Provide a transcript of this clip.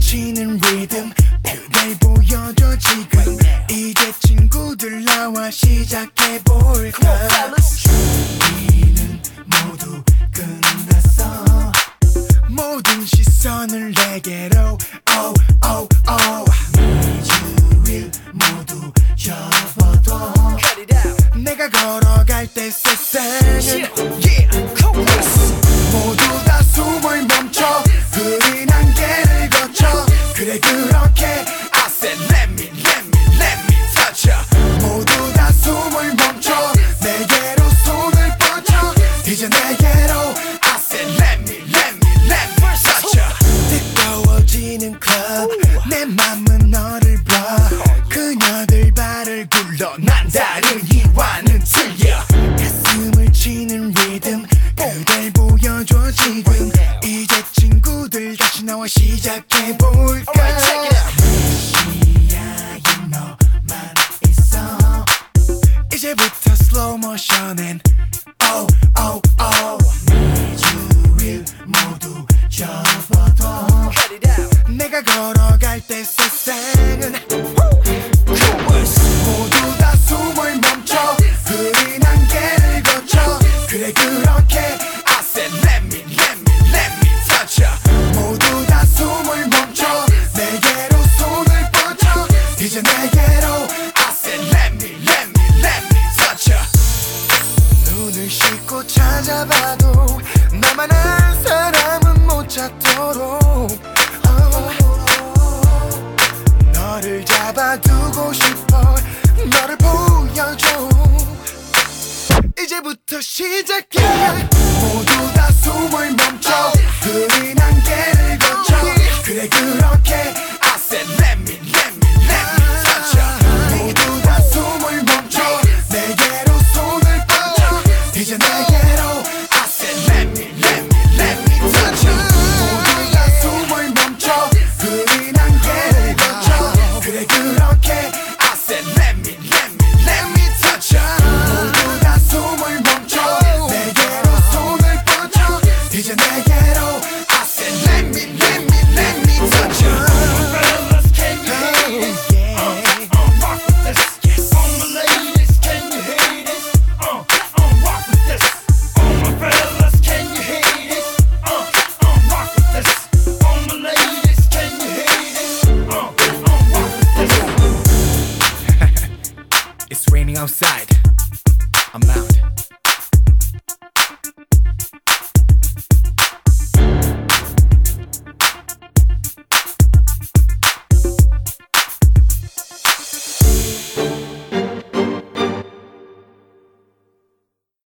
치는 리듬 그댈 보여줘 지금 이제 친구들 나와 시작해볼까 준비는 모두 끝났어 모든 시선을 내게로 oh oh oh 미주일 모두 접어둬 내가 걸어갈 때 세상은 모두 다 숨을 멈춰 흐린 안개를 거쳐 그래 그렇게 I said let me touch ya 모두 다 숨을 멈춰 내게로 손을 뻗쳐 이제 내게로 I said let me touch ya 뜨거워지는 club 내 맘은 너를 봐 그녀들 발을 굴러 난 다른 이와는 틀려 가슴을 치는 리듬 그댈 보여줘 지금 이제 친구들 같이 나와 시작해볼까 시야에 너만 있어 이제부터 슬로우 모션엔 oh oh oh 미주일 모두 접어둬 내가 걸어갈 때 세상은 모두 다 숨을 멈춰 흐린 안개를 거쳐 그래 그렇게 I said let me touch ya 모두 다 숨을 멈춰 내게로 손을 뻗쳐 이제 내게로 I said let me touch ya 눈을 씻고 찾아봐도 나만한 사람은 못 찾도록 너를 잡아두고 싶어 너를 보여줘 이제부터 시작이야 모두 다 숨을 멈춰 흐린 안개를 거쳐 그래 그렇게 I said let me touch ya 모두 다 숨을 멈춰 내게로 손을 뻗쳐 이제 내게로 I said let me touch ya 모두 다 숨을 멈춰 흐린 안개를 거쳐 그래 그렇게 I said let me touch ya 모두 다 숨을 멈춰 내게로 손을 뻗쳐 이제 내게로 I said let me touch ya fellas can you hate this rock with this all my ladies can you hate this rock with this all my fellas can you hate this rock with this all my ladies can you hate this rock with this It's raining outside I'm out